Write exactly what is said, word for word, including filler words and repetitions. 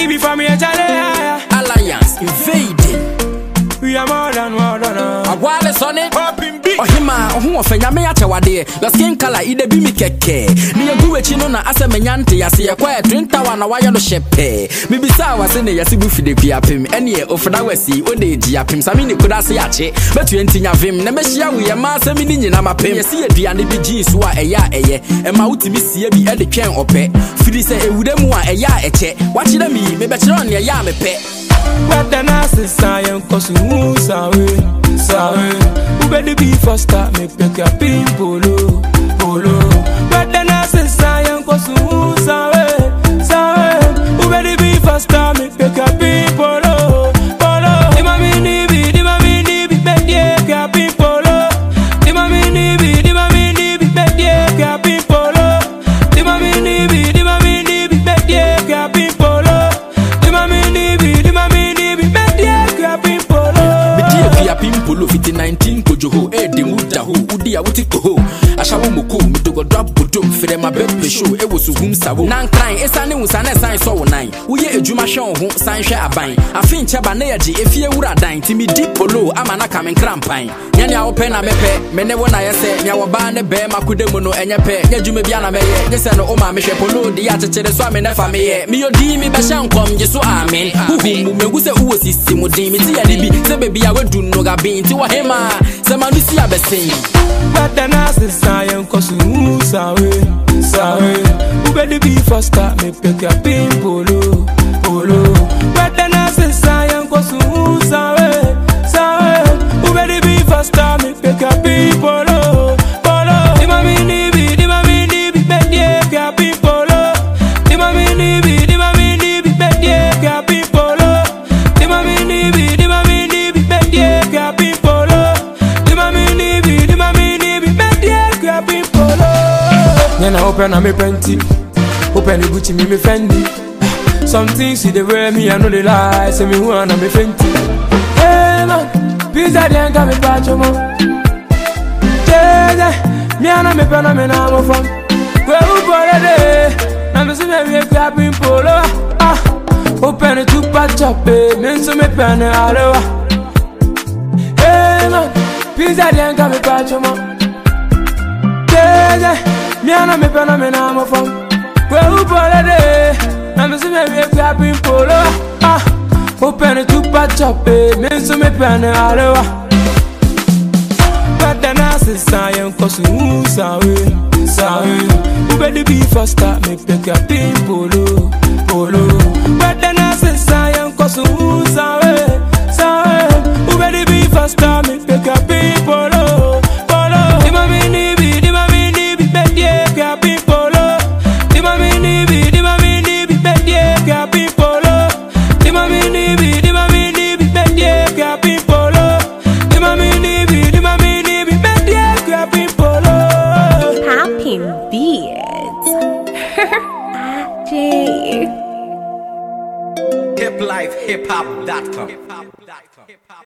be for me, Alliance invading. We are more than more than a while son it. Popping big. Oh hima, who offend me at your day. Your skin color either be me keke. Near Guachino na asa menyante, I see a quiet drink tower na wire no shepe. Maybe sawa send a yasibu for the piapim, any of Fadawesi, or the diapim, Samini could I say ache, but you ain't in your vim, Nemeshia, we are mass a minion, I'm a pim, see a dear and the jeans who are a ya a ye, and my ultimate see be at the can or pet. Fiddy say, a wooden one a ya a che, watching me, maybe on your yam a pet. But the nurses I cause you sorry, sorry. Who better be faster, make pick a pin polo, polo. But the nurses I cause you sorry, sorry. Who better be faster, make pick a pin polo, polo. The mommy nibi, the mommy nibi, make a pin polo. The mommy nibi, the mommy nibi, make a pin polo. The mommy nibi, the mommy nibi, make a pin polo. The mommy nibi, the mommy Pimpolo fifty nineteen Kojoho, eh, the Mudaho, Udia, Wutiko, Ashawo Moko, Mudogo drop Budum, Fede, my bed, show, it was whom Savo. Nan crying, a son was an assign so nine. We a Juma show, sign share a bine. I think Chabaneaji, if you would have dined to me deep polo, I'm an coming crampine. Yanya open a mepe, Menewan I say, Yawabane, Bear, Makudemono, and your pair, Yajumiana May, yes, and Oma Michel Polo, the Attache, the Swami, and family, me or Dimi Bashan come, just so I mean, who was a who was his Simodimi, the baby, I would do no gabin to a hema, some of the Abessin. But the nurses I am cause you sorry, sorry. Who better be faster, make pick a pin polo, polo. But the nurses I am cause you sorry, sorry. Who better be faster, make pick a pin polo, polo. The mommy nibi, the mommy nibi, make a pin polo. The mommy nibi, the mommy nibi, make a pin polo. The mommy nibi, the mommy nibi, make a pin polo. The mommy nibi, the mommy nibi, make a pin polo. Then I open a me plenty, open the Gucci me me Fendi. Some things see the way me I know they lie, say me wanna me fenty. Hey man, pizza then come me pacho mo. Yeah, me ana me pena me na mo fam. Where we bought it, na me see me make a pin polo. Ah, open it to patch up, me so me pena alewa. Hey man, pizza then come me pacho mo. Yeah, me ana me pena me na mo fam. Where we bought it, na me see me make a pin polo. Ah, open it to patch up, me so me pena alewa. But the nurses I am cause you sorry, sorry. Who better be faster, make pick a pin polo, polo. But the nurses I am cause you sorry, sorry. Who better be faster, make pick a pin polo, polo. The mommy nibi, the mommy nibi, make a pin polo. The mommy nibi, the mommy nibi, make a pin polo. The mommy nibi, the mommy nibi, make a pin polo. The mommy nibi, the mommy Popping beads. G. Hip life hip hop dot com